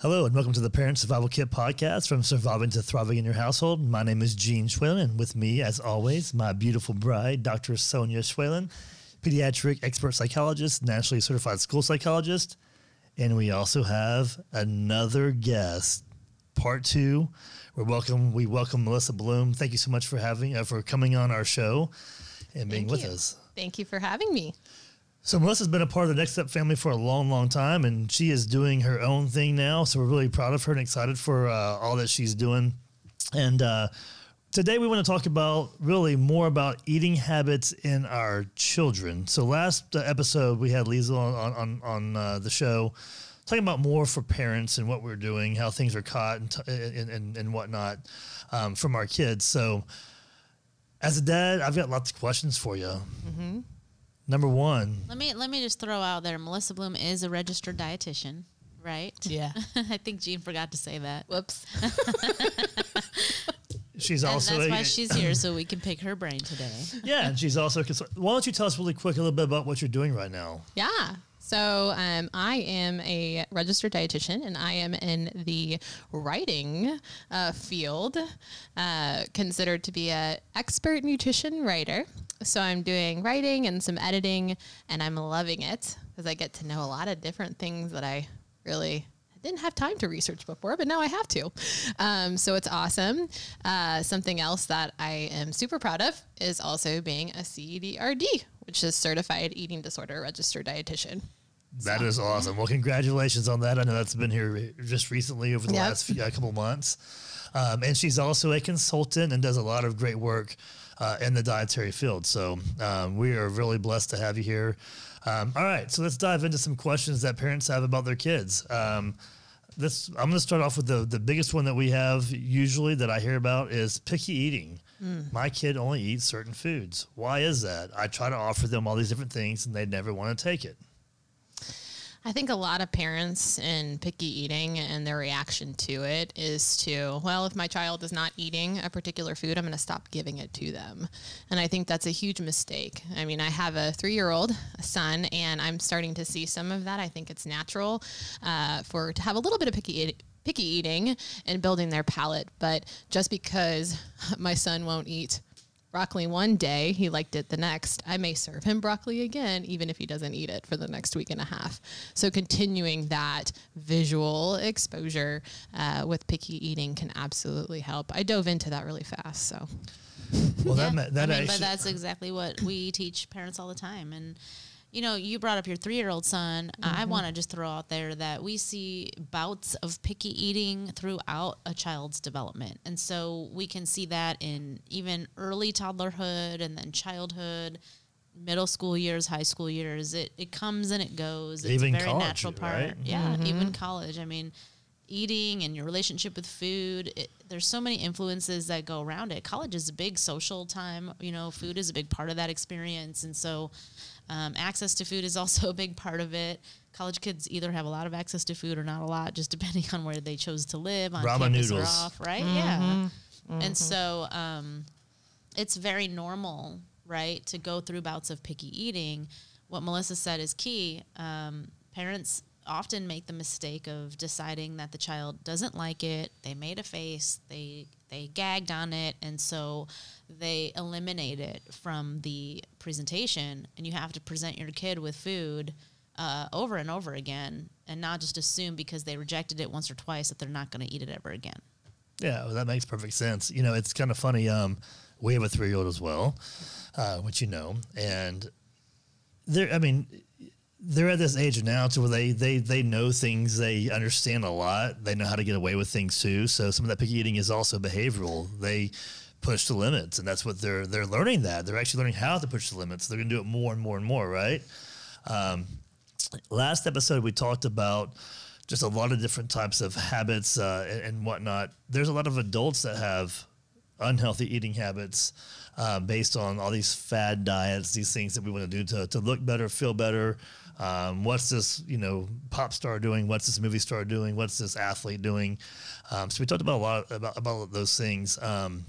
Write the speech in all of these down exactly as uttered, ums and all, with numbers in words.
Hello and welcome to the Parent Survival Kit podcast from Surviving to Thriving in Your Household. My name is Gene Schwalen, and with me, as always, my beautiful bride, Doctor Sonia Schwalen, pediatric expert psychologist, nationally certified school psychologist. And we also have another guest, part two. We welcome we welcome Melissa Bloom. Thank you so much for having uh, for coming on our show and being Thank with you. us. Thank you for having me. So Melissa's been a part of the Next Step family for a long, long time, and she is doing her own thing now. So we're really proud of her and excited for uh, all that she's doing. And uh, today we want to talk about really more about eating habits in our children. So last uh, episode we had Lisa on on on uh, the show talking about more for parents and what we're doing, how things are caught and t- and, and, and whatnot um, from our kids. So as a dad, I've got lots of questions for you. Mm-hmm. Number one. Let me let me just throw out there, Melissa Bloom is a registered dietitian, right? Yeah. I think Jean forgot to say that. Whoops. She's And also that's a, why she's here, so we can pick her brain today. Yeah, and she's also. Why don't you tell us really quick a little bit about what you're doing right now? Yeah. So um, I am a registered dietitian, and I am in the writing uh, field, uh, considered to be an expert nutrition writer. So I'm doing writing and some editing, and I'm loving it because I get to know a lot of different things that I really didn't have time to research before, but now I have to. Um, so it's awesome. Uh, something else that I am super proud of is also being a C E D R D, which is Certified Eating Disorder Registered Dietitian. That So, is awesome. Well, congratulations on that. I know that's been here just recently over the Yep. last few, uh, couple of months. Um, and she's also a consultant and does a lot of great work uh, in the dietary field. So um, we are really blessed to have you here. Um, all right, so let's dive into some questions that parents have about their kids. Um, this I'm going to start off with the, the biggest one that we have usually that I hear about is picky eating. Mm. My kid only eats certain foods. Why is that? I try to offer them all these different things and they never want to take it. I think a lot of parents in picky eating and their reaction to it is to, well, if my child is not eating a particular food, I'm going to stop giving it to them. And I think that's a huge mistake. I mean, I have a three-year-old son, and I'm starting to see some of that. I think it's natural uh, for to have a little bit of picky eating. picky eating and building their palate. But just because my son won't eat broccoli one day, he liked it the next, I may serve him broccoli again, even if he doesn't eat it for the next week and a half. So continuing that visual exposure uh, with picky eating can absolutely help. I dove into that really fast. So, Well, Yeah. that, that I mean, actually, but that's exactly what we teach parents all the time. And you know, you brought up your three-year-old son. Mm-hmm. I want to just throw out there that we see bouts of picky eating throughout a child's development. And so we can see that in even early toddlerhood and then childhood, middle school years, high school years. It it comes and it goes. It's Even a very college, natural part. right? Yeah, Mm-hmm. even college. I mean, eating and your relationship with food, it, there's so many influences that go around it. College is a big social time. You know, food is a big part of that experience. And so Um, access to food is also a big part of it. College kids either have a lot of access to food or not a lot, just depending on where they chose to live, on Ramen campus noodles. or off, right? Mm-hmm. Yeah. Mm-hmm. And so um, it's very normal, right, to go through bouts of picky eating. What Melissa said is key. Um, parents often make the mistake of deciding that the child doesn't like it. They made a face. They they gagged on it, and so they eliminate it from the presentation. And you have to present your kid with food uh, over and over again, and not just assume because they rejected it once or twice that they're not going to eat it ever again. Yeah, well, that makes perfect sense. You know, it's kind of funny. Um, we have a three-year-old as well, uh, which you know, and they're, I mean, they're at this age now to where they, they, they know things, they understand a lot, they know how to get away with things too. So some of that picky eating is also behavioral. They push the limits, and that's what they're they're learning. That they're actually learning how to push the limits. They're going to do it more and more and more, right? Um, last episode we talked about just a lot of different types of habits uh, and, and whatnot. There's a lot of adults that have unhealthy eating habits uh, based on all these fad diets, these things that we want to do to to look better, feel better. Um, what's this, you know, pop star doing? What's this movie star doing? What's this athlete doing? Um, so we talked about a lot about about those things. Um,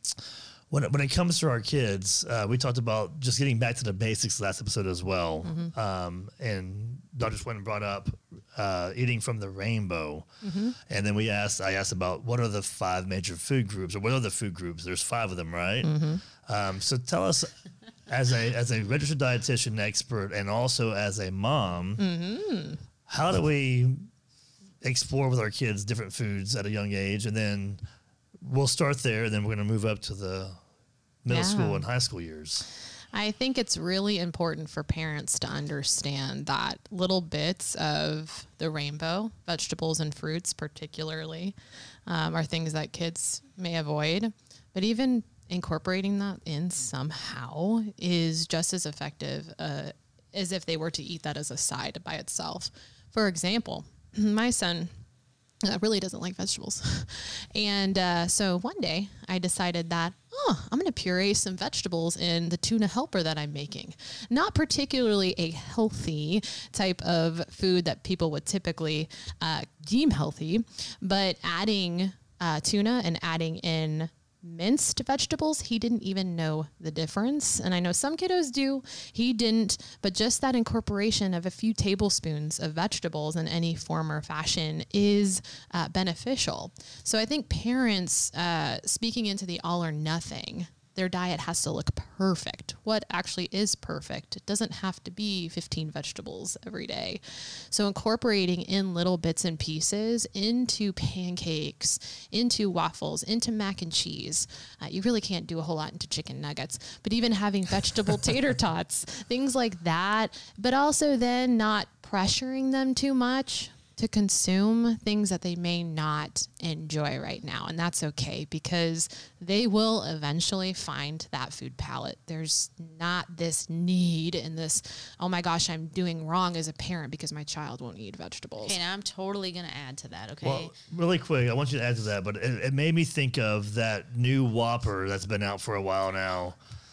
when it, when it comes to our kids, uh, we talked about just getting back to the basics last episode as well. Mm-hmm. Um, and Doctor Swinton brought up uh, eating from the rainbow. Mm-hmm. And then we asked, I asked about what are the five major food groups, or what are the food groups? There's five of them, right? Mm-hmm. Um, so tell us, as a as a registered dietitian expert and also as a mom, mm-hmm. how do we explore with our kids different foods at a young age? And then we'll start there, and then we're going to move up to the middle Yeah. school and high school years. I think it's really important for parents to understand that little bits of the rainbow, vegetables and fruits particularly, um, are things that kids may avoid. But even incorporating that in somehow is just as effective uh, as if they were to eat that as a side by itself. For example, my son uh, really doesn't like vegetables. And uh, so one day I decided that, oh, I'm going to puree some vegetables in the tuna helper that I'm making. Not particularly a healthy type of food that people would typically uh, deem healthy, but adding uh, tuna and adding in minced vegetables, he didn't even know the difference. And I know some kiddos do, he didn't, but just that incorporation of a few tablespoons of vegetables in any form or fashion is uh, beneficial. So I think parents uh, speaking into the all or nothing, their diet has to look perfect. What actually is perfect? It doesn't have to be fifteen vegetables every day. So incorporating in little bits and pieces into pancakes, into waffles, into mac and cheese. Uh, you really can't do a whole lot into chicken nuggets, but even having vegetable tater tots, things like that, but also then not pressuring them too much to consume things that they may not enjoy right now. And that's okay, because they will eventually find that food palette. There's not this need and this, oh my gosh, I'm doing wrong as a parent because my child won't eat vegetables. Okay, now I'm totally going to add to that, okay? Well, really quick, I want you to add to that, but it, it made me think of that new Whopper that's been out for a while now.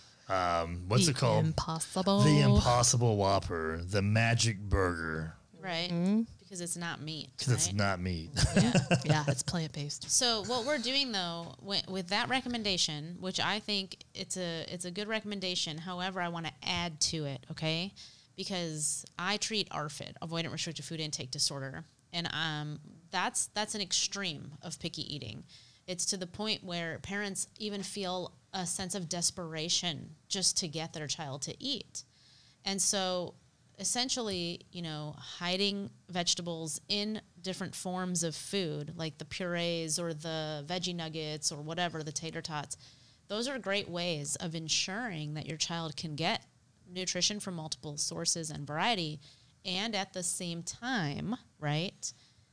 Um, what's The it called? Impossible. The Impossible Whopper, the Magic Burger, right? Mm-hmm. Because it's not meat. because right? it's not meat. Yeah. Yeah, it's plant-based. So what we're doing though with, with that recommendation, which I think it's a it's a good recommendation. However, I want to add to it, okay? Because I treat A R F I D, avoidant restricted food intake disorder, and um that's that's an extreme of picky eating. It's to the point where parents even feel a sense of desperation just to get their child to eat, and so essentially, you know, hiding vegetables in different forms of food, like the purees or the veggie nuggets or whatever, the tater tots, those are great ways of ensuring that your child can get nutrition from multiple sources and variety. And at the same time, right,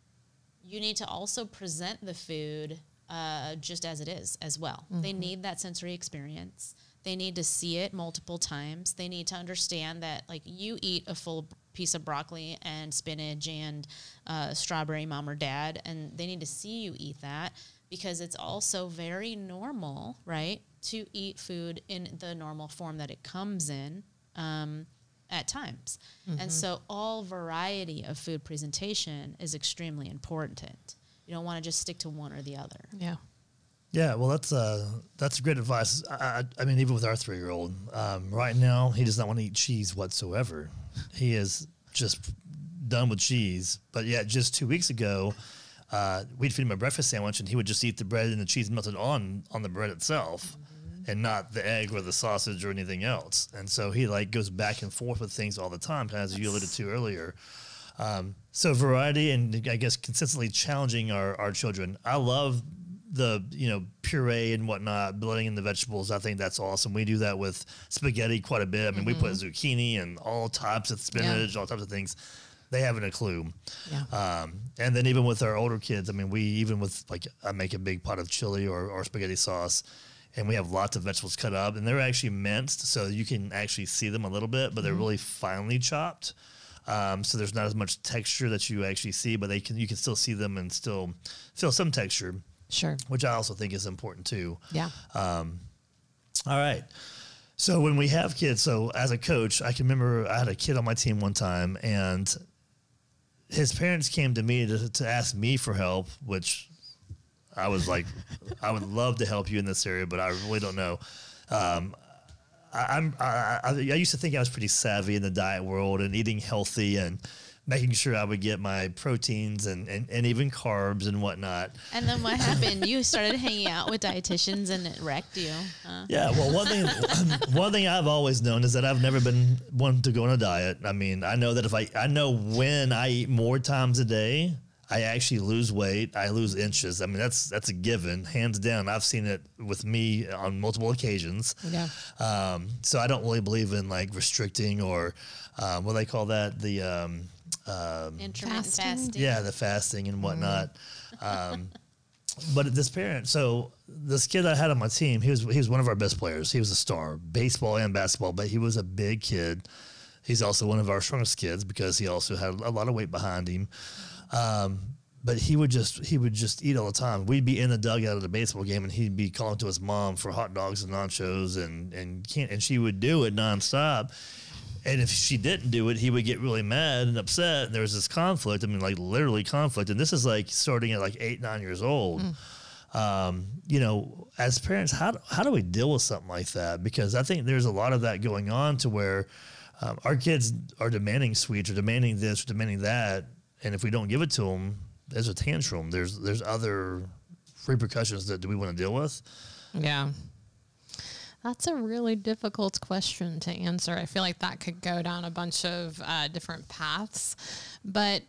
you need to also present the food uh, just as it is as well. Mm-hmm. They need that sensory experience. They need to see it multiple times. They need to understand that, like, you eat a full piece of broccoli and spinach and uh, strawberry, mom or dad, and they need to see you eat that, because it's also very normal, right, to eat food in the normal form that it comes in um, at times. Mm-hmm. And so all variety of food presentation is extremely important. You don't want to just stick to one or the other. Yeah. Yeah, well, that's uh, that's great advice. I, I, I mean, even with our three-year-old, um, right now, he does not want to eat cheese whatsoever. He is just done with cheese. But yet, just two weeks ago, uh, we'd feed him a breakfast sandwich, and he would just eat the bread and the cheese melted on on the bread itself, mm-hmm. and not the egg or the sausage or anything else. And so he like goes back and forth with things all the time, kind of as you alluded to earlier. Um, so variety and I guess consistently challenging our, our children. I love the, you know, puree and whatnot, blending in the vegetables. I think that's awesome. We do that with spaghetti quite a bit. I mean, mm-hmm. we put zucchini and all types of spinach, yeah. all types of things. They haven't a clue. Yeah. Um, and then even with our older kids, I mean, we, even with like, I make a big pot of chili or, or spaghetti sauce, and we have lots of vegetables cut up, and they're actually minced, so you can actually see them a little bit, but mm-hmm. they're really finely chopped. Um, so there's not as much texture that you actually see, but they can, you can still see them and still feel some texture. Sure. Which I also think is important too. Yeah. Um, all right. So when we have kids, so as a coach, I can remember I had a kid on my team one time, and his parents came to me to, to ask me for help, which I was like, I would love to help you in this area, but I really don't know. Um, I, I'm, I, I, I used to think I was pretty savvy in the diet world and eating healthy, and making sure I would get my proteins and, and, and even carbs and whatnot. And then what happened? You started hanging out with dietitians and it wrecked you. Huh? Yeah, well, one thing one thing I've always known is that I've never been one to go on a diet. I mean, I know that if I I know when I eat more times a day, I actually lose weight. I lose inches. I mean, that's that's a given, hands down. I've seen it with me on multiple occasions. Yeah. Um, so I don't really believe in like restricting or um, what do they call that? The um, um, Intermittent Fasting? fasting. yeah, the fasting and whatnot. Um, but this parent, so this kid I had on my team, he was he was one of our best players. He was a star, baseball and basketball, but he was a big kid. He's also one of our strongest kids because he also had a lot of weight behind him. Um, but he would just he would just eat all the time. We'd be in the dugout of the baseball game, and he'd be calling to his mom for hot dogs and nachos, and and can't, and she would do it nonstop. And if she didn't do it, he would get really mad and upset. And there was this conflict. I mean, like literally conflict. And this is like starting at like eight, nine years old. Mm. Um, you know, as parents, how how do we deal with something like that? Because I think there's a lot of that going on to where um, our kids are demanding sweets or demanding this or demanding that. And if we don't give it to them, there's a tantrum. There's there's other repercussions that do we want to deal with? Yeah. That's a really difficult question to answer. I feel like that could go down a bunch of uh, different paths. But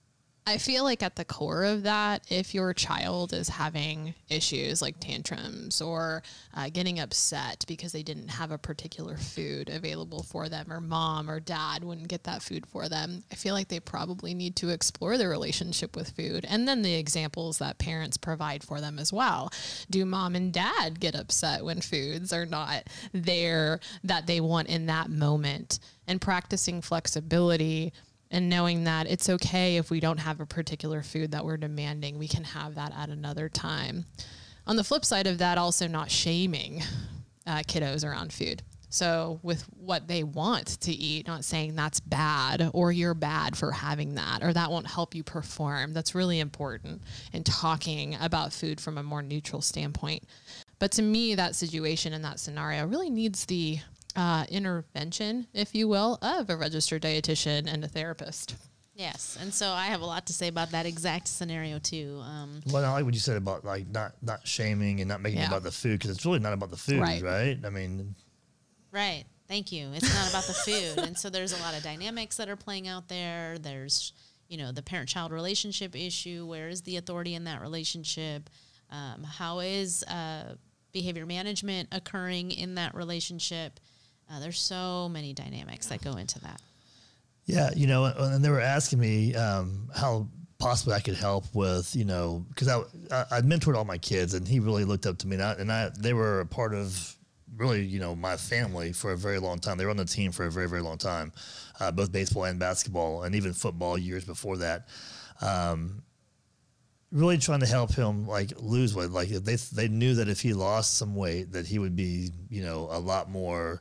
I feel like at the core of that, if your child is having issues like tantrums or uh, getting upset because they didn't have a particular food available for them, or mom or dad wouldn't get that food for them, I feel like they probably need to explore their relationship with food. And then the examples that parents provide for them as well. Do mom and dad get upset when foods are not there that they want in that moment? And practicing flexibility and knowing that it's okay if we don't have a particular food that we're demanding, we can have that at another time. On the flip side of that, also not shaming uh, kiddos around food. So with what they want to eat, not saying that's bad or you're bad for having that or that won't help you perform. That's really important in talking about food from a more neutral standpoint. But to me, that situation and that scenario really needs the Uh, intervention, if you will, of a registered dietitian and a therapist. Yes, and so I have a lot to say about that exact scenario too. Um, Well, I like what you said about like not not shaming and not making Yeah. it about the food, because it's really not about the food, Right. right? I mean, Right. Thank you. It's not about the food. And so there's a lot of dynamics that are playing out there. There's, you know, the parent-child relationship issue. Where is the authority in that relationship? Um, how is uh, behavior management occurring in that relationship? Uh, there's so many dynamics that go into that. yeah, you know, and they were asking me um, how possibly I could help with, you know, because I, I I mentored all my kids, and he really looked up to me, and I, and I they were a part of really, you know, my family for a very long time. They were on the team for a very, very long time, uh, both baseball and basketball, and even football years before that. Um, really trying to help him like lose weight. Like they they knew that if he lost some weight, that he would be, you know, a lot more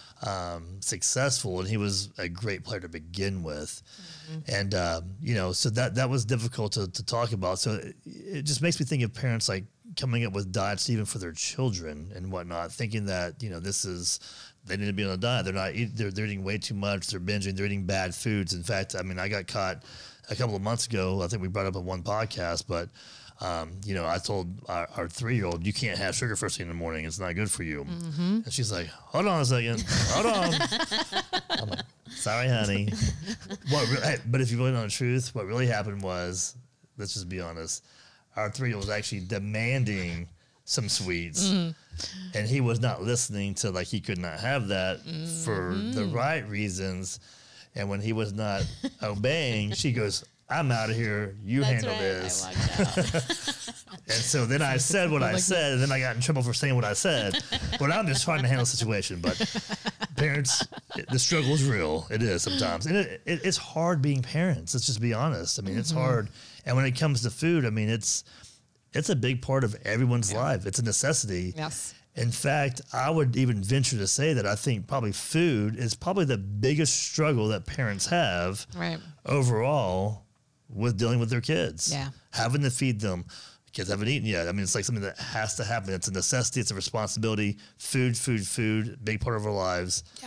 um, successful, and he was a great player to begin with. Mm-hmm. And, um, you know, so that, that was difficult to, to talk about. So it, it just makes me think of parents like coming up with diets even for their children and whatnot, thinking that, you know, this is, they need to be on a diet. They're not, eat, they're, they're eating way too much. They're binging, they're eating bad foods. In fact, I mean, I got caught a couple of months ago. I think we brought up in one podcast, but Um, you know, I told our, our three-year-old, you can't have sugar first thing in the morning. It's not good for you. Mm-hmm. And she's like, hold on a second. Hold on. I'm like, sorry, honey. What re- hey, but if you really know the truth, what really happened was, let's just be honest, our three-year-old was actually demanding some sweets. Mm. And he was not listening to, like, he could not have that mm-hmm. for the right reasons. And when he was not obeying, she goes, I'm out of here. You That's handle right. this. I walked out. And so then I said what I said, and then I got in trouble for saying what I said. But I'm just trying to handle the situation. But parents, it, the struggle is real. It is sometimes. And it, it, it's hard being parents. Let's just be honest. I mean, mm-hmm. it's hard. And when it comes to food, I mean, it's it's a big part of everyone's yeah. life. It's a necessity. Yes. In fact, I would even venture to say that I think probably food is probably the biggest struggle that parents have right. overall with dealing with their kids. Yeah. Having to feed them. Kids haven't eaten yet. I mean, it's like something that has to happen. It's a necessity. It's a responsibility. Food, food, food, big part of our lives. Yeah.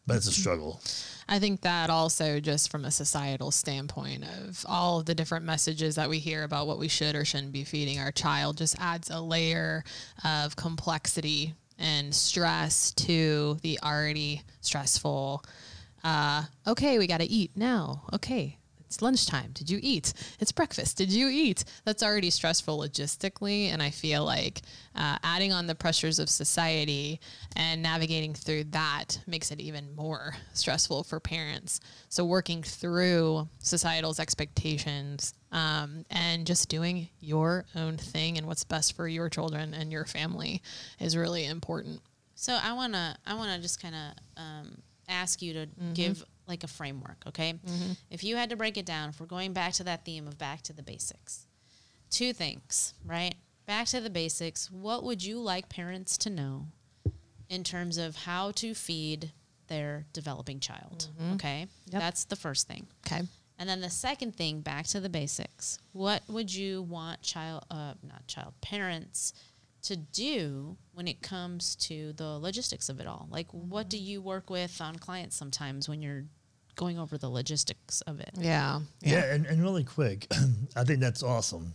but it's a struggle. I think that also just from a societal standpoint of all of the different messages that we hear about what we should or shouldn't be feeding our child just adds a layer of complexity and stress to the already stressful, uh, okay, we got to eat now. Okay, it's lunchtime. Did you eat? It's breakfast. Did you eat? That's already stressful logistically. And I feel like uh, adding on the pressures of society and navigating through that makes it even more stressful for parents. So working through societal's expectations um, and just doing your own thing and what's best for your children and your family is really important. So I want to, I want to just kind of um, ask you to mm-hmm. give like a framework, okay? Mm-hmm. If you had to break it down, if we're going back to that theme of back to the basics, two things, right? Back to the basics, what would you like parents to know in terms of how to feed their developing child, mm-hmm. okay? Yep. That's the first thing. Okay. And then the second thing, back to the basics, what would you want child, uh, not child, parents to do when it comes to the logistics of it all? Like, what do you work with on clients sometimes when you're going over the logistics of it? Yeah. Yeah, yeah and, and really quick, I think that's awesome.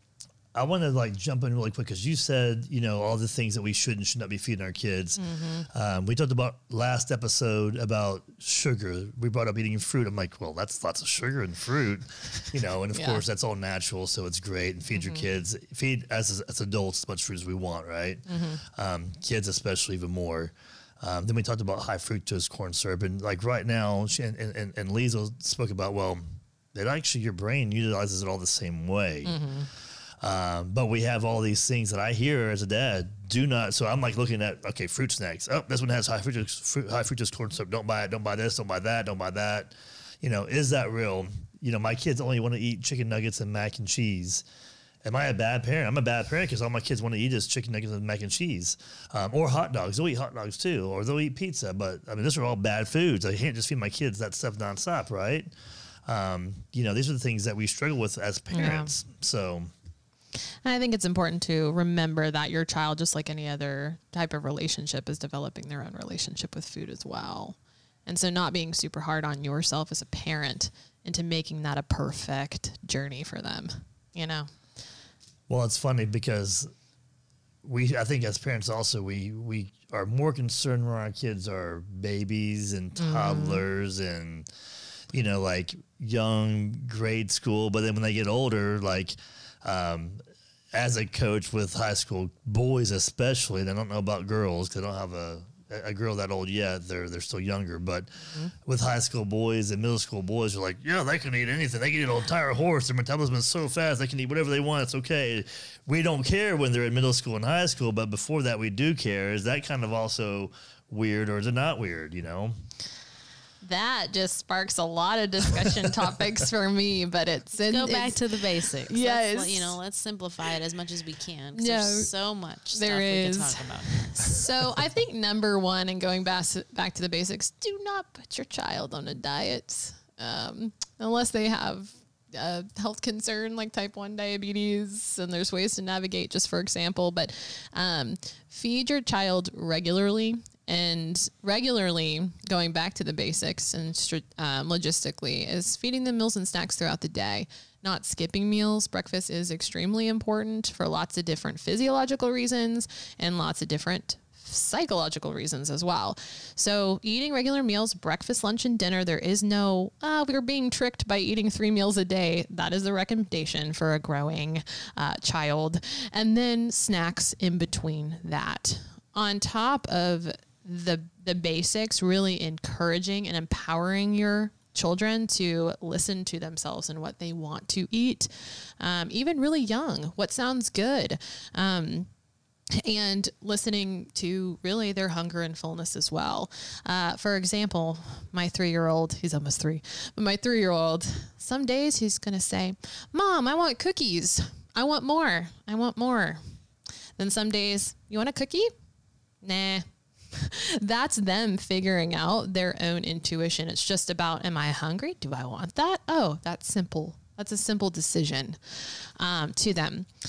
I want to like jump in really quick because you said, you know, all the things that we should and should not be feeding our kids. Mm-hmm. Um, we talked about last episode about sugar. We brought up eating fruit. I'm like, well, that's lots of sugar and fruit, you know, and of yeah. course that's all natural. So it's great. And feed mm-hmm. your kids, feed as, as adults as much fruit as we want, right? Mm-hmm. Um, kids, especially even more. Um, then we talked about high fructose corn syrup. And like right now, she, and, and, and Lisa spoke about, well, that actually your brain utilizes it all the same way. Mm-hmm. Um, but we have all these things that I hear as a dad do not. So I'm like looking at, okay, fruit snacks. Oh, this one has high fructose, fruit, high fructose corn syrup. Don't buy it. Don't buy this. Don't buy that. Don't buy that. You know, is that real? You know, my kids only want to eat chicken nuggets and mac and cheese. Am I a bad parent? I'm a bad parent because all my kids want to eat is chicken nuggets and mac and cheese, um, or hot dogs. They'll eat hot dogs too, or they'll eat pizza. But I mean, these are all bad foods. I can't just feed my kids that stuff nonstop, right? Um, you know, these are the things that we struggle with as parents. Yeah. So. And I think it's important to remember that your child, just like any other type of relationship, is developing their own relationship with food as well. And so not being super hard on yourself as a parent into making that a perfect journey for them, you know? Well, it's funny because we, I think as parents also, we, we are more concerned when our kids are babies and toddlers mm. and, you know, like young grade school. But then when they get older, like, Um, as a coach with high school boys, especially, and I don't know about girls because I don't have a, a girl that old yet. They're they're still younger, but mm-hmm. with high school boys and middle school boys, you're like, yeah, they can eat anything. They can eat an entire horse. Their metabolism is so fast. They can eat whatever they want. It's okay. We don't care when they're in middle school and high school, but before that, we do care. Is that kind of also weird, or is it not weird? You know. That just sparks a lot of discussion topics for me, but it's in, go back it's, to the basics. Yes, let's, you know, let's simplify it as much as we can. No, there's so much there stuff is. we can talk about. So I think number one, and going back back to the basics, do not put your child on a diet um, unless they have a health concern like type one diabetes, and there's ways to navigate. Just for example, but um, feed your child regularly. And regularly, going back to the basics and um, logistically, is feeding them meals and snacks throughout the day, not skipping meals. Breakfast is extremely important for lots of different physiological reasons and lots of different psychological reasons as well. So eating regular meals, breakfast, lunch, and dinner, there is no, ah, we're being tricked by eating three meals a day. That is the recommendation for a growing uh, child. And then snacks in between that. On top of the the basics, really encouraging and empowering your children to listen to themselves and what they want to eat, um, even really young, what sounds good, um, and listening to really their hunger and fullness as well. Uh, for example, my three-year-old, he's almost three, but my three-year-old, some days he's going to say, Mom, I want cookies. I want more. I want more. Then some days, you want a cookie? Nah. That's them figuring out their own intuition. It's just about, am I hungry? Do I want that? Oh, that's simple. That's a simple decision um, to them.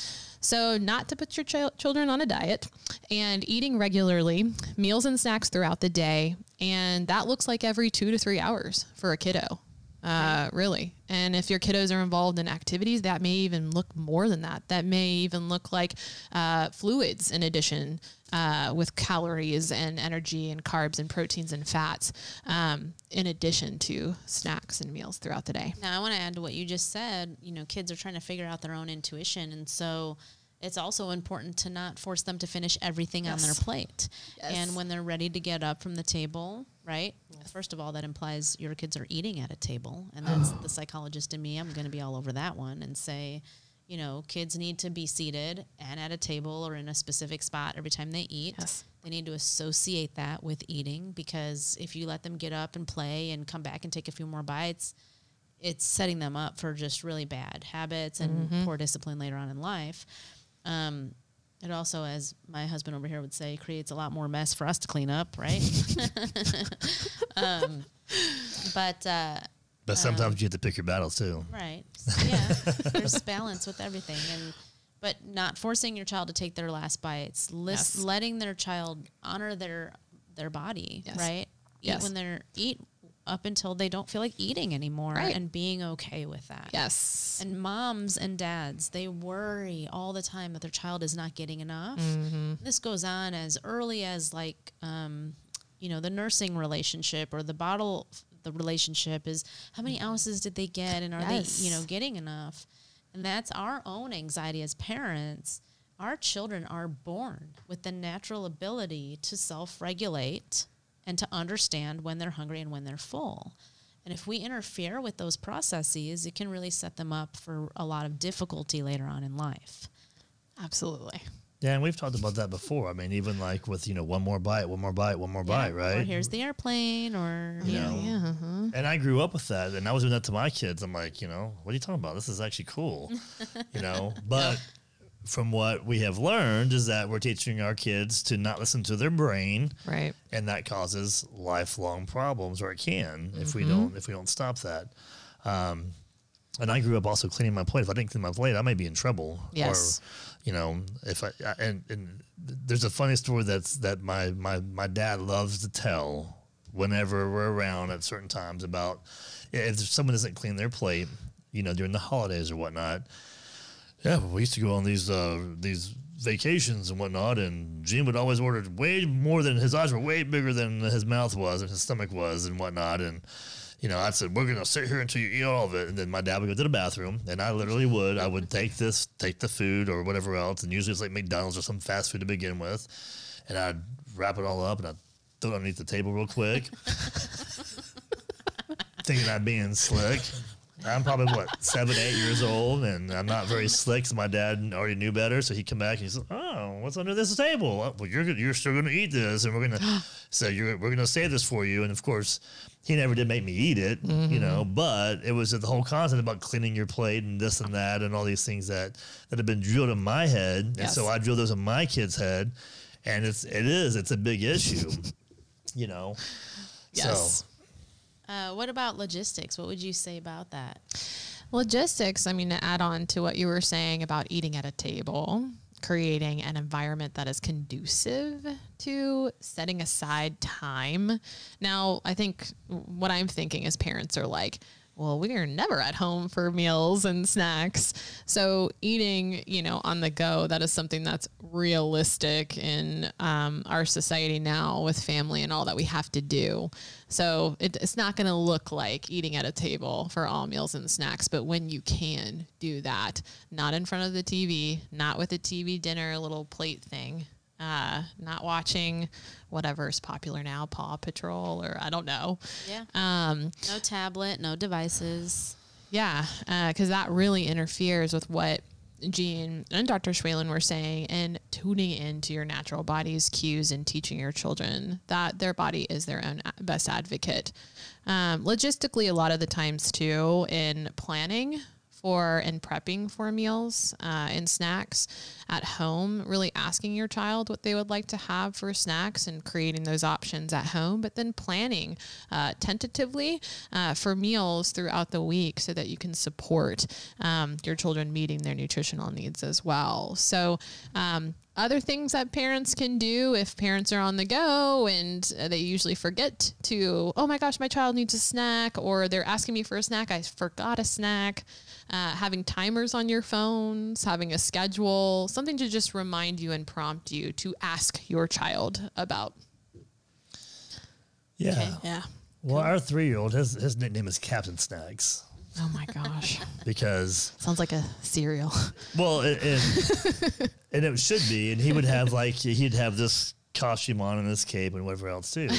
So not to put your ch- children on a diet, and eating regularly, meals and snacks throughout the day. And that looks like every two to three hours for a kiddo. Uh, really. And if your kiddos are involved in activities, that may even look more than that. That may even look like uh, fluids in addition, uh, with calories and energy and carbs and proteins and fats, um, in addition to snacks and meals throughout the day. Now, I want to add to what you just said. You know, kids are trying to figure out their own intuition. And so it's also important to not force them to finish everything yes. on their plate. Yes. And when they're ready to get up from the table, right? Yes. First of all, that implies your kids are eating at a table. And that's the psychologist in me. I'm going to be all over that one and say, you know, kids need to be seated and at a table or in a specific spot every time they eat. Yes. They need to associate that with eating, because if you let them get up and play and come back and take a few more bites, it's setting them up for just really bad habits and mm-hmm. poor discipline later on in life. Um, it also, as my husband over here would say, creates a lot more mess for us to clean up, right? um, but uh, but sometimes um, you have to pick your battles too, right? So, yeah, there's balance with everything, and but not forcing your child to take their last bites, list, yes. letting their child honor their their body, yes. right? Eat yes. when they're eat. Up until they don't feel like eating anymore, right. and being okay with that. Yes. And moms and dads, they worry all the time that their child is not getting enough. Mm-hmm. This goes on as early as like, um, you know, the nursing relationship or the bottle, the relationship is how many ounces did they get, and are yes. they, you know, getting enough? And that's our own anxiety as parents. Our children are born with the natural ability to self-regulate and to understand when they're hungry and when they're full. And if we interfere with those processes, it can really set them up for a lot of difficulty later on in life. Absolutely. Yeah, and we've talked about that before. I mean, even like with, you know, one more bite, one more bite, one more yeah, bite, right? Or here's the airplane, or, you yeah. know. Yeah, uh-huh. And I grew up with that, and I was doing that to my kids. I'm like, you know, what are you talking about? This is actually cool, you know? But from what we have learned is that we're teaching our kids to not listen to their brain, right? And that causes lifelong problems, or it can mm-hmm. if we don't if we don't stop that. Um, and I grew up also cleaning my plate. If I didn't clean my plate, I might be in trouble. Yes. Or, you know, if I and, and there's a funny story that's that my my my dad loves to tell whenever we're around at certain times about if someone doesn't clean their plate, you know, during the holidays or whatnot. Yeah, well, we used to go on these uh, these vacations and whatnot, and Gene would always order way more than his eyes were way bigger than his mouth was and his stomach was and whatnot. And, you know, I said, we're going to sit here until you eat all of it. And then my dad would go to the bathroom, and I literally would. I would take this, take the food or whatever else, and usually it's like McDonald's or some fast food to begin with, and I'd wrap it all up, and I'd throw it underneath the table real quick, thinking I'm being slick. I'm probably, what, seven, eight years old, and I'm not very slick, so my dad already knew better, so he'd come back and he said, oh, what's under this table? Well, you're you're still going to eat this, and we're going to so you're, we're going to save this for you. And, of course, he never did make me eat it, mm-hmm. you know, but it was the whole concept about cleaning your plate and this and that and all these things that, that have been drilled in my head. Yes. And so I drill those in my kid's head, and it's, it is, it's a big issue, you know. Yes. So. Uh, what about logistics? What would you say about that? Logistics, I mean, to add on to what you were saying about eating at a table, creating an environment that is conducive to setting aside time. Now, I think what I'm thinking is parents are like, well, we are never at home for meals and snacks. So eating, you know, on the go, that is something that's realistic in um, our society now with family and all that we have to do. So it, it's not going to look like eating at a table for all meals and snacks. But when you can do that, not in front of the T V, not with a T V dinner, little plate thing, uh, not watching whatever's popular now, Paw Patrol, or I don't know. Yeah. Um, no tablet, no devices. Yeah, because uh, that really interferes with what Jean and Doctor Schwalen were saying, and tuning into your natural body's cues and teaching your children that their body is their own best advocate. Um, logistically, a lot of the times too, in planning for and prepping for meals uh, and snacks at home, really asking your child what they would like to have for snacks and creating those options at home, but then planning uh, tentatively uh, for meals throughout the week so that you can support um, your children meeting their nutritional needs as well. So um, other things that parents can do if parents are on the go and uh, they usually forget to, oh my gosh, my child needs a snack, or they're asking me for a snack, I forgot a snack. Uh, having timers on your phones, having a schedule, something to just remind you and prompt you to ask your child about. Yeah. Okay. Yeah. Well, our three-year-old, his, his nickname is Captain Snacks. Oh my gosh. Because sounds like a cereal. Well, it, it, and it should be, and he would have like he'd have this costume on and this cape and whatever else too.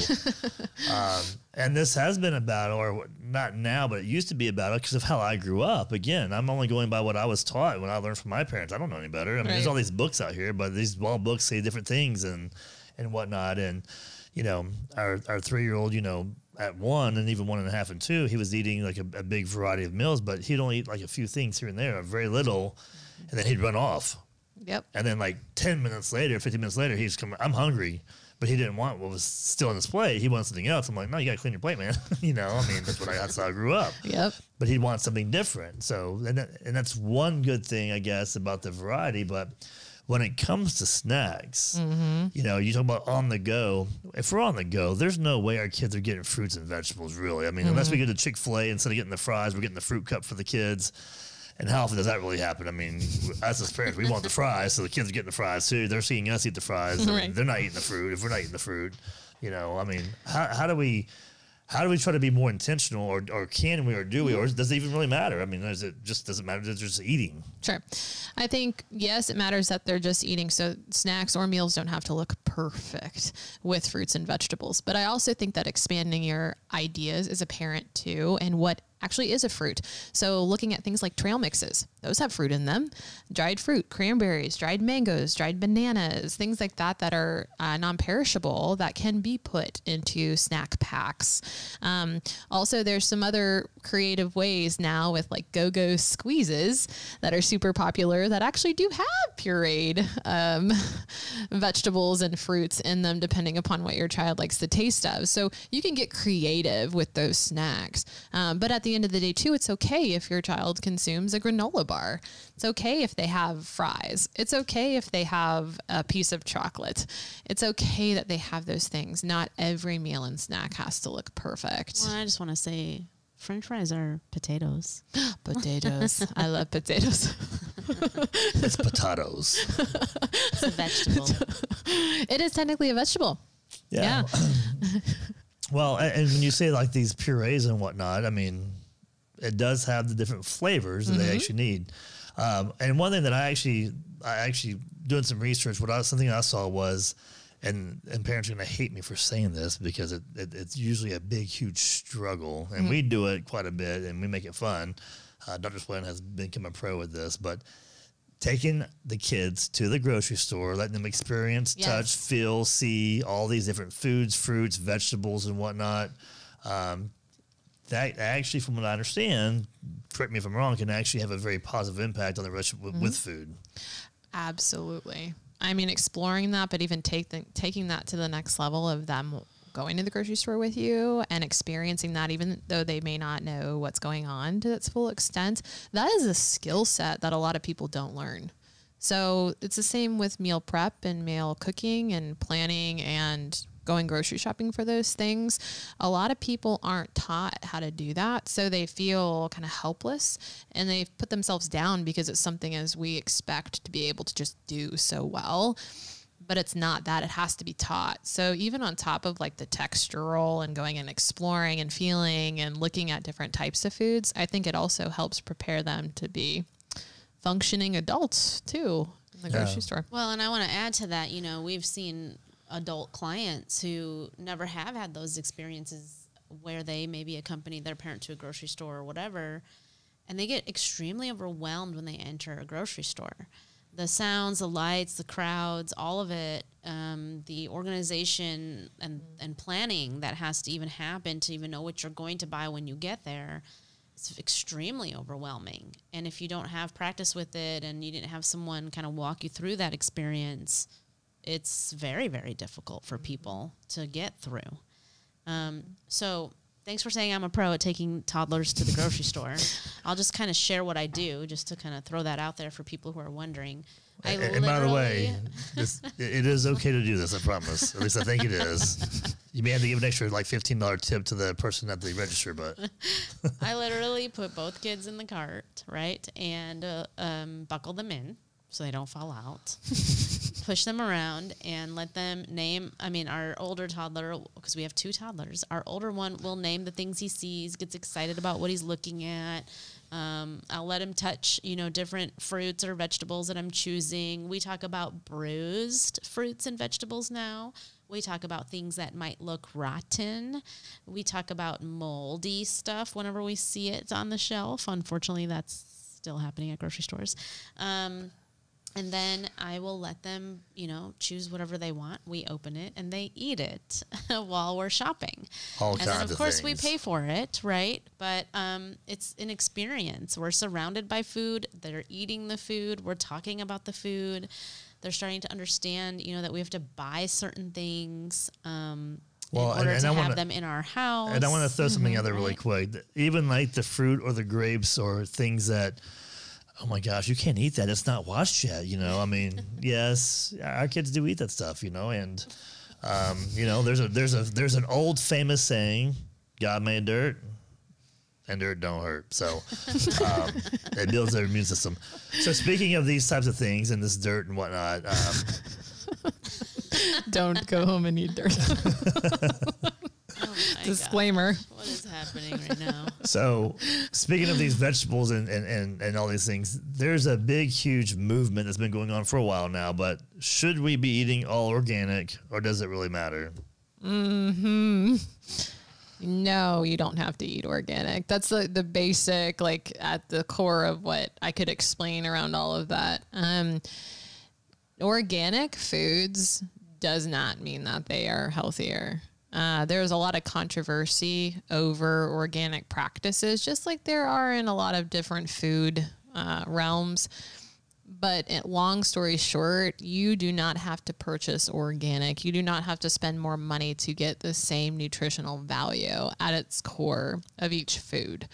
um, and this has been a battle, or not now, but it used to be a battle because of how I grew up. Again, I'm only going by what I was taught when I learned from my parents. I don't know any better. I mean, Right. there's all these books out here, but these all books say different things and and whatnot. And you know, our our three year old, you know. At one and even one and a half and two, he was eating like a, a big variety of meals, but he'd only eat like a few things here and there, very little, and then he'd run off. Yep. And then like ten minutes later, fifteen minutes later, he's coming, I'm hungry, but he didn't want what was still on his plate. He wanted something else. I'm like, no, you got to clean your plate, man. you know, I mean, that's what I, that's how I grew up. Yep. But he'd want something different. So, and, that, and that's one good thing, I guess, about the variety. But when it comes to snacks, mm-hmm. you know, you talk about on the go. If we're on the go, there's no way our kids are getting fruits and vegetables, really. I mean, mm-hmm. unless we go to Chick-fil-A, instead of getting the fries, we're getting the fruit cup for the kids. And how often does that really happen? I mean, us as parents, we want the fries, so the kids are getting the fries too. They're seeing us eat the fries. Right. They're not eating the fruit. If we're not eating the fruit, you know, I mean, how, how do we... How do we try to be more intentional, or, or can we, or do we, or does it even really matter? I mean, does it just doesn't matter? They're just eating. Sure. I think, yes, it matters that they're just eating. So snacks or meals don't have to look perfect with fruits and vegetables. But I also think that expanding your ideas as a parent too, and what actually is a fruit. So looking at things like trail mixes, those have fruit in them, dried fruit, cranberries, dried mangoes, dried bananas, things like that, that are uh, non-perishable that can be put into snack packs. Um, also, there's some other creative ways now with like Go-Go squeezes that are super popular that actually do have pureed um, vegetables and fruits in them, depending upon what your child likes the taste of. So you can get creative with those snacks. Um, but at the end of the day too, it's okay if your child consumes a granola bar. It's okay if they have fries. It's okay if they have a piece of chocolate. It's okay that they have those things. Not every meal and snack has to look perfect. Well, I just want to say French fries are potatoes. Potatoes. I love potatoes. It's potatoes. It's a vegetable. It is technically a vegetable. Yeah. Yeah. Well, and, and when you say like these purees and whatnot, I mean, it does have the different flavors that mm-hmm. they actually need. Um, and one thing that I actually, I actually doing some research, what I something I saw was, and and parents are going to hate me for saying this because it, it it's usually a big, huge struggle, and mm-hmm. we do it quite a bit, and we make it fun. Uh, Doctor Splin has become a pro with this, but taking the kids to the grocery store, letting them experience, yes. touch, feel, see all these different foods, fruits, vegetables, and whatnot. Um, that actually, from what I understand, correct me if I'm wrong, can actually have a very positive impact on the rest with, mm-hmm. with food. Absolutely. I mean, exploring that, but even take the, taking that to the next level of them going to the grocery store with you and experiencing that, even though they may not know what's going on to its full extent, that is a skill set that a lot of people don't learn. So it's the same with meal prep and meal cooking and planning and going grocery shopping for those things. A lot of people aren't taught how to do that. So they feel kind of helpless and they've put themselves down because it's something as we expect to be able to just do so well. But it's not that. It has to be taught. So even on top of like the textural and going and exploring and feeling and looking at different types of foods, I think it also helps prepare them to be functioning adults too in the yeah. grocery store. Well, and I want to add to that, you know, we've seen adult clients who never have had those experiences where they maybe accompany their parent to a grocery store or whatever, and they get extremely overwhelmed when they enter a grocery store. The sounds, the lights, the crowds, all of it, um, the organization and, and planning that has to even happen to even know what you're going to buy when you get there. it's extremely overwhelming. And if you don't have practice with it and you didn't have someone kind of walk you through that experience, it's very, very difficult for people to get through. Um, so thanks for saying I'm a pro at taking toddlers to the grocery store. I'll just kind of share what I do just to kind of throw that out there for people who are wondering. I and, and by the way, this, it is okay to do this, I promise. At least I think it is. You may have to give an extra like fifteen dollars tip to the person at the register, but. I literally put both kids in the cart, right, and uh, um, buckle them in so they don't fall out. Push them around and let them name. I mean, our older toddler, because we have two toddlers, our older one will name the things he sees, gets excited about what he's looking at. Um, I'll let him touch, you know, different fruits or vegetables that I'm choosing. We talk about bruised fruits and vegetables now. We talk about things that might look rotten. We talk about moldy stuff whenever we see it on the shelf. Unfortunately, that's still happening at grocery stores. Um, And then I will let them, you know, choose whatever they want. We open it and they eat it while we're shopping. All and kinds then, of of course, things. we pay for it, right? But um, it's an experience. We're surrounded by food. They're eating the food. We're talking about the food. They're starting to understand, you know, that we have to buy certain things um, Well, in order and- and to I have wanna- them in our house. And I want to throw something out there really Right. quick. Even like the fruit or the grapes or things that, oh my gosh, you can't eat that. It's not washed yet. You know, I mean, yes, our kids do eat that stuff, you know, and, um, you know, there's a, there's a, there's an old famous saying, God made dirt and dirt don't hurt. So, um, it builds their immune system. So speaking of these types of things and this dirt and whatnot, um, Don't go home and eat dirt. Oh my Disclaimer. gosh, what is happening right now? So, speaking of these vegetables and, and, and, and all these things, there's a big, huge movement that's been going on for a while now. But should we be eating all organic, or does it really matter? Mm-hmm. No, you don't have to eat organic. That's the, the basic, like at the core of what I could explain around all of that. Um, organic foods does not mean that they are healthier. Uh, there's a lot of controversy over organic practices, just like there are in a lot of different food uh, realms. But it, long story short, you do not have to purchase organic. You do not have to spend more money to get the same nutritional value at its core of each food.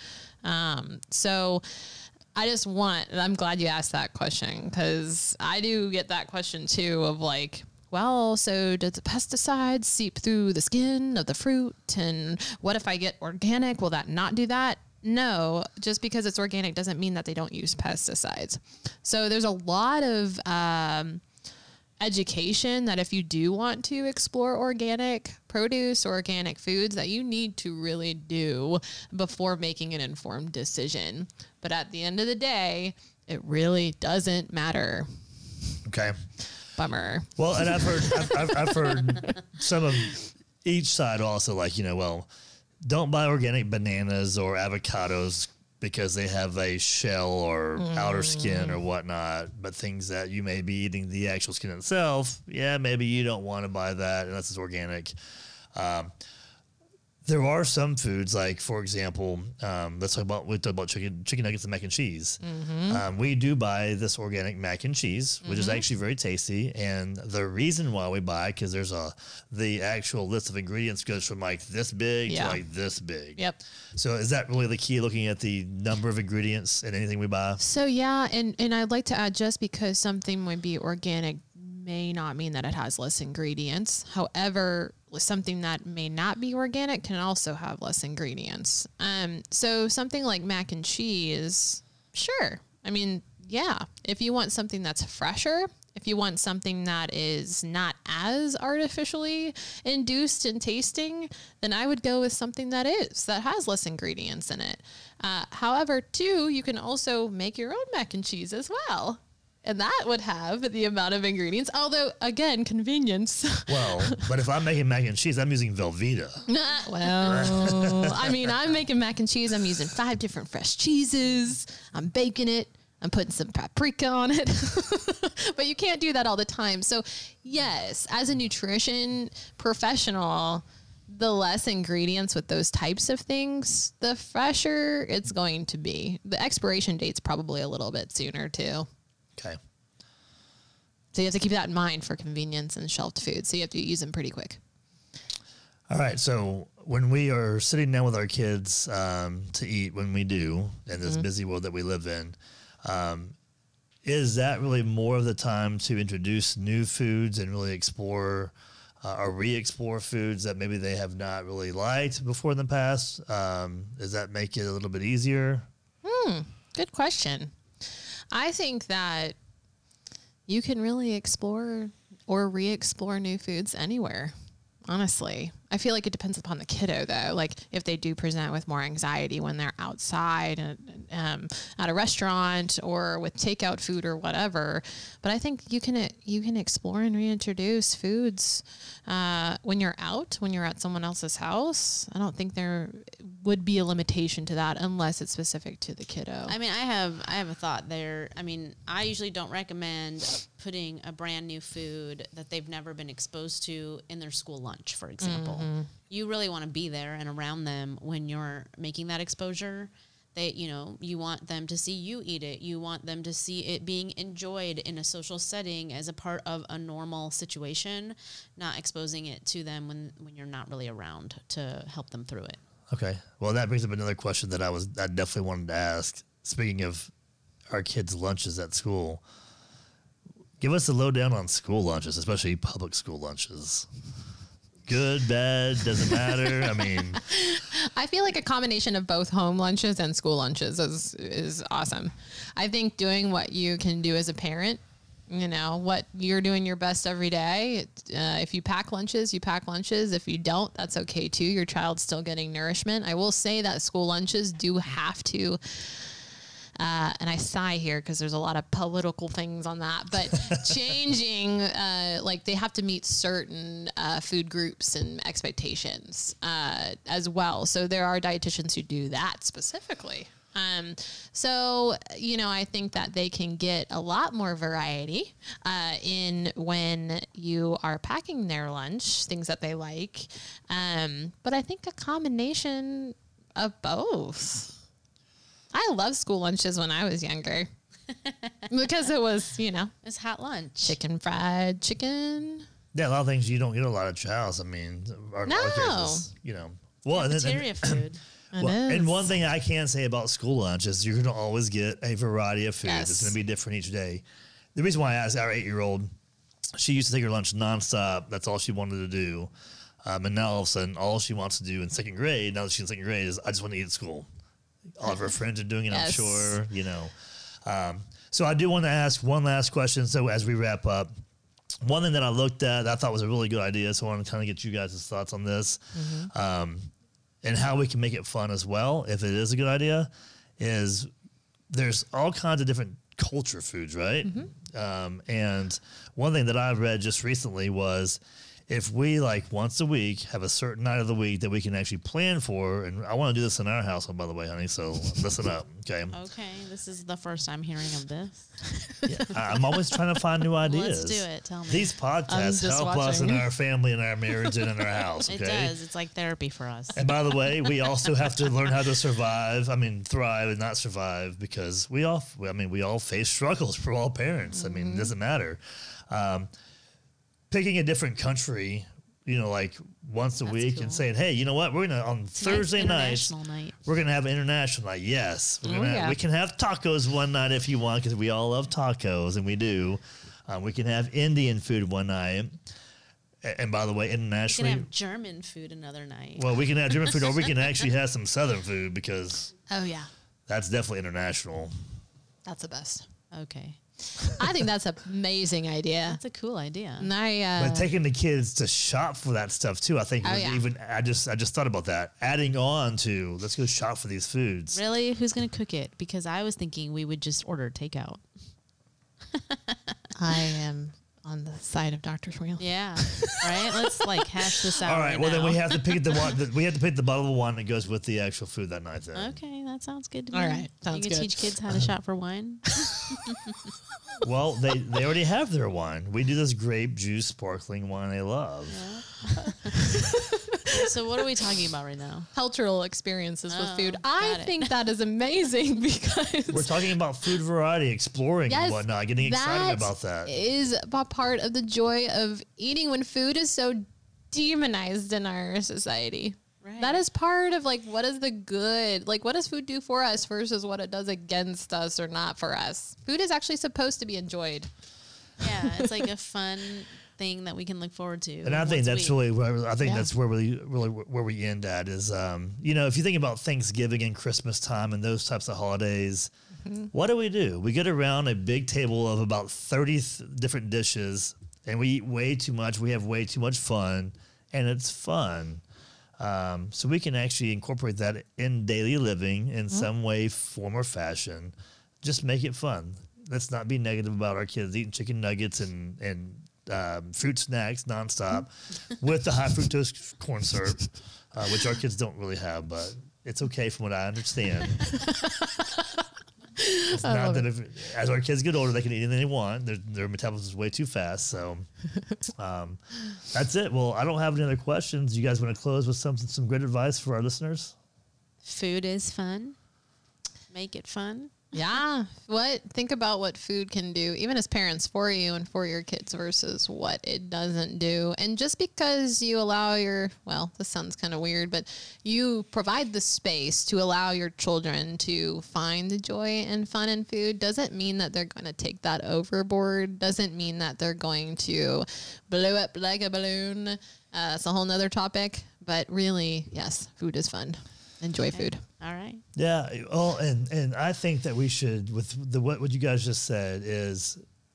Um, so I just want, and I'm glad you asked that question, because I do get that question too of like, well, so does the pesticides seep through the skin of the fruit? And what if I get organic? Will that not do that? No, just because it's organic doesn't mean that they don't use pesticides. So there's a lot of um, education that if you do want to explore organic produce or organic foods that you need to really do before making an informed decision. But at the end of the day, it really doesn't matter. Okay. Bummer. Well, and I've heard I've, I've, I've heard some of each side also, like, you know, well, don't buy organic bananas or avocados because they have a shell or mm. outer skin or whatnot, but things that you may be eating the actual skin itself, yeah, maybe you don't want to buy that unless it's organic. Um, there are some foods, like, for example, um, let's talk about, we talk about chicken, chicken nuggets and mac and cheese. Mm-hmm. Um, we do buy this organic mac and cheese, which mm-hmm. is actually very tasty. And the reason why we buy, because there's a, the actual list of ingredients goes from like this big yeah. to like this big. Yep. So is that really the key, looking at the number of ingredients in anything we buy? So yeah, and, and I'd like to add, just because something might be organic may not mean that it has less ingredients. However, something that may not be organic can also have less ingredients. Um, so something like mac and cheese, sure. I mean, yeah, if you want something that's fresher, if you want something that is not as artificially induced in tasting, then I would go with something that is, that has less ingredients in it. Uh, however, too, you can also make your own mac and cheese as well. And that would have the amount of ingredients, although, again, convenience. Well, but if I'm making mac and cheese, I'm using Velveeta. Well, I mean, I'm making mac and cheese. I'm using five different fresh cheeses. I'm baking it. I'm putting some paprika on it. But you can't do that all the time. So, yes, as a nutrition professional, the less ingredients with those types of things, the fresher it's going to be. The expiration date's probably a little bit sooner too. Okay. So you have to keep that in mind for convenience and shelved food. So you have to use them pretty quick. All right. So when we are sitting down with our kids um, to eat, when we do, in this mm-hmm. busy world that we live in, um, is that really more of the time to introduce new foods and really explore uh, or re-explore foods that maybe they have not really liked before in the past? Um, does that make it a little bit easier? Hmm. Good question. I think that you can really explore or re-explore new foods anywhere, honestly. I feel like it depends upon the kiddo, though. Like, if they do present with more anxiety when they're outside and, um, at a restaurant or with takeout food or whatever. But I think you can you can explore and reintroduce foods uh, when you're out, when you're at someone else's house. I don't think there would be a limitation to that unless it's specific to the kiddo. I mean, I have I have a thought there. I mean, I usually don't recommend putting a brand new food that they've never been exposed to in their school lunch, for example. Mm-hmm. You really want to be there and around them when you're making that exposure. They, you know, you want them to see you eat it. You want them to see it being enjoyed in a social setting as a part of a normal situation, not exposing it to them when, when you're not really around to help them through it. Okay. Well, that brings up another question that I was I definitely wanted to ask. Speaking of our kids' lunches at school, give us a lowdown on school lunches, especially public school lunches. Good, bad, doesn't matter. I mean, I feel like a combination of both home lunches and school lunches is is awesome. I think doing what you can do as a parent, you know, what you're doing your best every day. Uh, if you pack lunches, you pack lunches. If you don't, that's okay too. Your child's still getting nourishment. I will say that school lunches do have to. Uh, and I sigh here because there's a lot of political things on that, but changing, uh, like they have to meet certain uh, food groups and expectations uh, as well. So there are dietitians who do that specifically. Um, so, you know, I think that they can get a lot more variety uh, in when you are packing their lunch, things that they like. Um, but I think a combination of both. I loved school lunches when I was younger because it was, you know, it's hot lunch. Chicken fried chicken. Yeah, a lot of things you don't get a lot at your house. I mean, or in no. our cases, you know. Well, and, Cafeteria food. Well, and one thing I can say about school lunch is you're going to always get a variety of food. Yes. It's going to be different each day. The reason why I asked our eight-year-old, she used to take her lunch nonstop. That's all she wanted to do. Um, and now all of a sudden, all she wants to do in second grade, now that she's in second grade, is I just want to eat at school. All of her friends are doing it, yes. I'm sure, you know. Um, so I do want to ask one last question. So as we wrap up, one thing that I looked at that I thought was a really good idea, so I want to kind of get you guys' thoughts on this, mm-hmm. um, and how we can make it fun as well, if it is a good idea, is there's all kinds of different culture foods, right? Mm-hmm. Um, and one thing that I read just recently was if we, like, once a week have a certain night of the week that we can actually plan for, and I want to do this in our household, by the way, honey, so listen up, okay? Okay, this is the first I'm hearing of this. Yeah, I'm always trying to find new ideas. Let's do it, tell me. These podcasts help watching. us in our family and our marriage and in our house, okay? It does. It's like therapy for us. And by the way, we also have to learn how to survive, I mean, thrive and not survive, because we all, I mean, we all face struggles for all parents. Mm-hmm. I mean, it doesn't matter. Um, Picking a different country, you know, like once a That's week cool. and saying, hey, you know what? We're going to, on it's Thursday nights, night. we're going to have an international night. Yes. We're oh, gonna yeah. have, we can have tacos one night if you want, because we all love tacos, and we do. Um, we can have Indian food one night. And by the way, internationally. We can have German food another night. Well, we can have German food, or we can actually have some Southern food, because. Oh, yeah. That's definitely international. That's the best. Okay. I think that's an amazing idea. That's a cool idea. And I, uh, but taking the kids to shop for that stuff too, I think oh, would yeah. even I just I just thought about that. Adding on to let's go shop for these foods. Really? Who's gonna cook it? Because I was thinking we would just order takeout. I am on the side of Doctor's Wheel. Yeah. Right? Let's like hash this out. All right, right well now. then we have to pick the one that we have to pick the bottle of wine that goes with the actual food that night then. Okay, that sounds good to All me. right. Sounds you can good. teach kids how to shop for wine. Well, they, they already have their wine. We do this grape juice sparkling wine they love. Yeah. So what are we talking about right now? Cultural experiences with Oh, food. got I it. think that is amazing because We're talking about food variety, exploring and Yes, whatnot, getting excited that about that. is a part of the joy of eating when food is so demonized in our society. Right. That is part of like what is the good, like what does food do for us versus what it does against us or not for us. Food is actually supposed to be enjoyed. Yeah, it's like a fun thing that we can look forward to. And I think once that's we- really where I think Yeah. that's where we really where we end at is um, you know, if you think about Thanksgiving and Christmas time and those types of holidays, what do we do? We get around a big table of about thirty th- different dishes and we eat way too much. We have way too much fun and it's fun. Um, so we can actually incorporate that in daily living in some way, form, or fashion. Just make it fun. Let's not be negative about our kids eating chicken nuggets and and um, fruit snacks nonstop with the high fructose corn syrup, uh, which our kids don't really have, but it's okay from what I understand. It's not that if, as our kids get older, they can eat anything they want. Their, their metabolism is way too fast. So um, that's it. Well, I don't have any other questions. You guys want to close with some some great advice for our listeners? Food is fun. Make it fun. Yeah. What think about what food can do, even as parents, for you and for your kids versus what it doesn't do. And just because you allow your, well, this sounds kind of weird, but you provide the space to allow your children to find the joy and fun in food doesn't mean that they're going to take that overboard. Doesn't mean that they're going to blow up like a balloon. Uh, that's a whole nother topic. But really, yes, food is fun. Enjoy Okay. food. All right. Yeah. Oh, and and I think that we should, with the what what you guys just said, is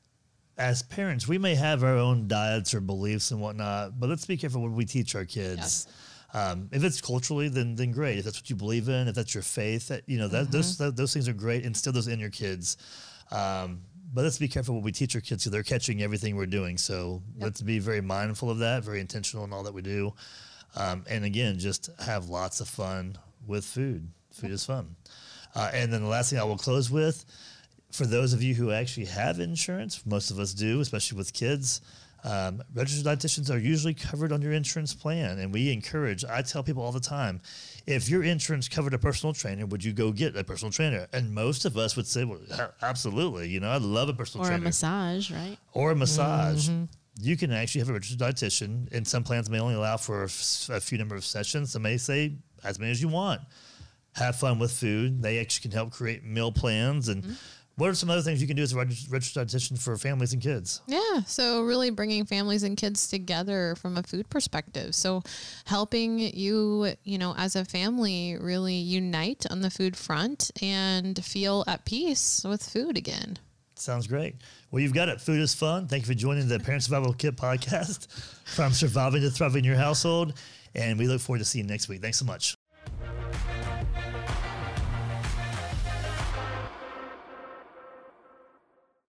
as parents we may have our own diets or beliefs and whatnot, but let's be careful what we teach our kids. Yes. Um, if it's culturally, then then great. If that's what you believe in, if that's your faith, that you know that those that, those things are great. Instill those in your kids. Um, but let's be careful what we teach our kids because they're catching everything we're doing. So let's be very mindful of that, very intentional in all that we do. Um, and again, just have lots of fun with food. Food is fun. Uh, and then the last thing I will close with, for those of you who actually have insurance, most of us do, especially with kids, um, registered dietitians are usually covered on your insurance plan. And we encourage, I tell people all the time, if your insurance covered a personal trainer, would you go get a personal trainer? And most of us would say, well, a- absolutely. You know, I love a personal Or a trainer. massage, right? Or a massage. You can actually have a registered dietitian, and some plans may only allow for a, f- a few number of sessions. Some may say as many as you want. Have fun with food. They actually can help create meal plans. And what are some other things you can do as a reg- registered dietitian for families and kids? Yeah, so really bringing families and kids together from a food perspective. So helping you, you know, as a family really unite on the food front and feel at peace with food again. Sounds great. Well, you've got it. Food is fun. Thank you for joining the Parent Survival Kit podcast from surviving to thriving in your household. And we look forward to seeing you next week. Thanks so much.